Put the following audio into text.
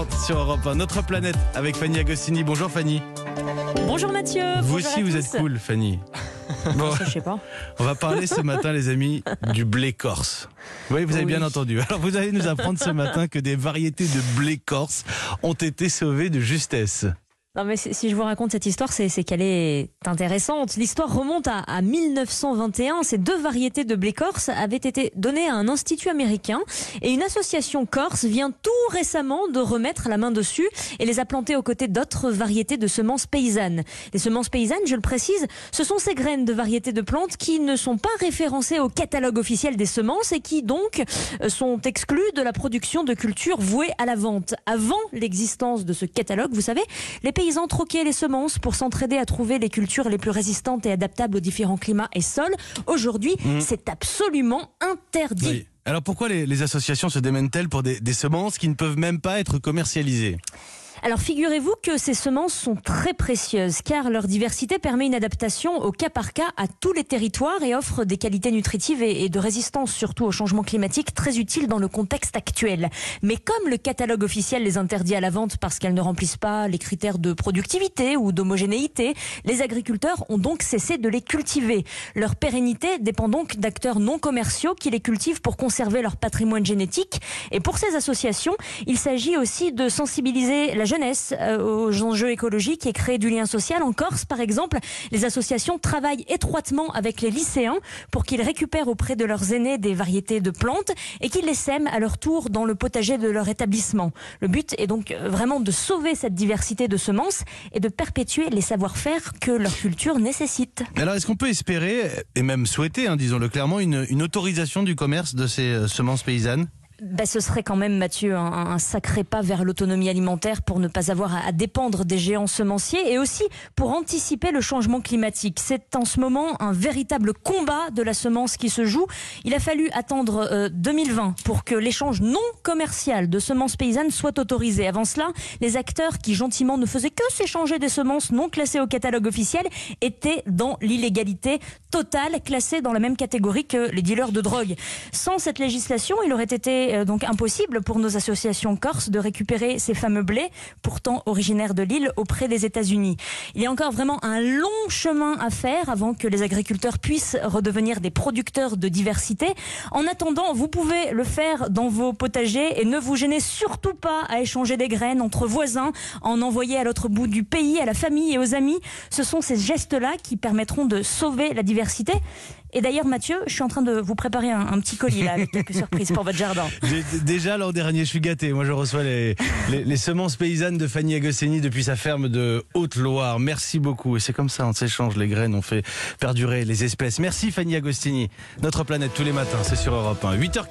8h30 sur Europe 1. Notre planète avec Fanny Agostini. Bonjour Fanny. Bonjour Mathieu. Vous Bonjour aussi vous êtes cool Fanny. Bon, ça, je sais pas. on va parler ce matin les amis du blé corse. Oui, vous avez bien entendu. Alors vous allez nous apprendre ce matin que des variétés de blé corse ont été sauvées de justesse. Non mais si je vous raconte cette histoire, c'est qu'elle est intéressante. L'histoire remonte à 1921. Ces deux variétés de blé corse avaient été données à un institut américain et une association corse vient tout récemment de remettre la main dessus et les a plantées aux côtés d'autres variétés de semences paysannes. Les semences paysannes, je le précise, ce sont ces graines de variétés de plantes qui ne sont pas référencées au catalogue officiel des semences et qui donc sont exclues de la production de cultures vouées à la vente. Avant l'existence de ce catalogue, vous savez, les paysans troquaient les semences pour s'entraider à trouver les cultures les plus résistantes et adaptables aux différents climats et sols. Aujourd'hui, c'est absolument interdit. Oui. Alors pourquoi les associations se démènent-elles pour des semences qui ne peuvent même pas être commercialisées ? Alors figurez-vous que ces semences sont très précieuses car leur diversité permet une adaptation au cas par cas à tous les territoires et offre des qualités nutritives et de résistance surtout au changement climatique très utiles dans le contexte actuel. Mais comme le catalogue officiel les interdit à la vente parce qu'elles ne remplissent pas les critères de productivité ou d'homogénéité, les agriculteurs ont donc cessé de les cultiver. Leur pérennité dépend donc d'acteurs non commerciaux qui les cultivent pour conserver leur patrimoine génétique. Et pour ces associations, il s'agit aussi de sensibiliser la jeunesse aux enjeux écologiques et créer du lien social. En Corse, par exemple, les associations travaillent étroitement avec les lycéens pour qu'ils récupèrent auprès de leurs aînés des variétés de plantes et qu'ils les sèment à leur tour dans le potager de leur établissement. Le but est donc vraiment de sauver cette diversité de semences et de perpétuer les savoir-faire que leur culture nécessite. Alors est-ce qu'on peut espérer, et même souhaiter, disons-le clairement, une autorisation du commerce de ces semences paysannes ? Ce serait quand même, Mathieu, un sacré pas vers l'autonomie alimentaire pour ne pas avoir à dépendre des géants semenciers et aussi pour anticiper le changement climatique. C'est en ce moment un véritable combat de la semence qui se joue. Il a fallu attendre 2020 pour que l'échange non commercial de semences paysannes soit autorisé. Avant cela, les acteurs qui gentiment ne faisaient que s'échanger des semences non classées au catalogue officiel étaient dans l'illégalité totale, classés dans la même catégorie que les dealers de drogue. Sans cette législation, il aurait été donc impossible pour nos associations corses de récupérer ces fameux blés, pourtant originaires de l'île, auprès des États-Unis. Il y a encore vraiment un long chemin à faire avant que les agriculteurs puissent redevenir des producteurs de diversité. En attendant, vous pouvez le faire dans vos potagers et ne vous gênez surtout pas à échanger des graines entre voisins, en envoyer à l'autre bout du pays, à la famille et aux amis. Ce sont ces gestes-là qui permettront de sauver la diversité. Et d'ailleurs, Mathieu, je suis en train de vous préparer un petit colis là, avec quelques surprises pour votre jardin. Déjà l'an dernier, je suis gâté. Moi, je reçois les semences paysannes de Fanny Agostini depuis sa ferme de Haute-Loire. Merci beaucoup. Et c'est comme ça, on s'échange les graines, on fait perdurer les espèces. Merci Fanny Agostini. Notre planète tous les matins, c'est sur Europe 1. 8h